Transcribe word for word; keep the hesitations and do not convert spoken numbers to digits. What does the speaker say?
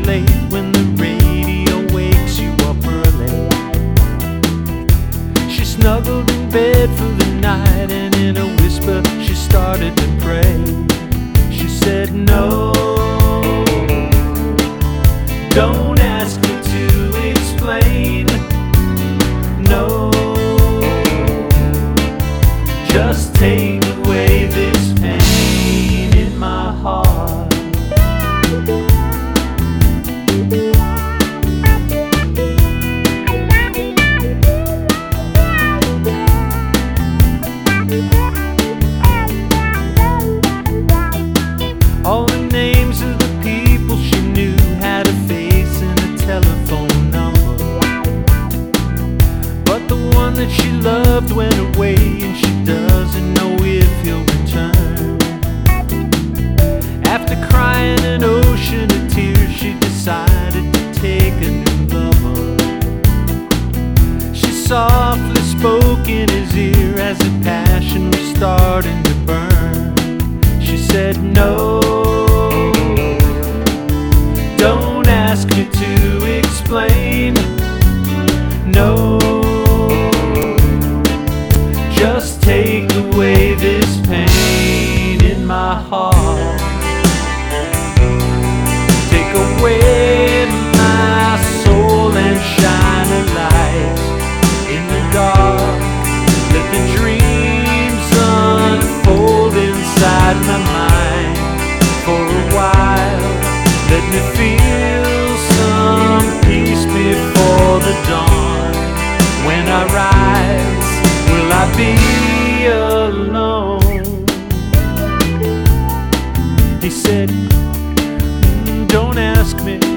late when the radio wakes you up early. She snuggled in bed for the night, and in a whisper she started to pray. She said, no, don't ask me to explain. No, just take away this pain in my heart. All the names of the people she knew had a face and a telephone number, but the one that she loved went away, and she doesn't know if he'll return. After crying an ocean of tears, she decided to take a new lover. She softly spoke in his ear as the passion was starting to burn. She said, no, don't ask me to explain. No, just take away this pain in my heart. Take away my soul and shine a light in the dark. Let the dreams unfold inside my mind for a while. Let me feel some peace before the dawn. When I rise, will I be alone? He said, don't ask me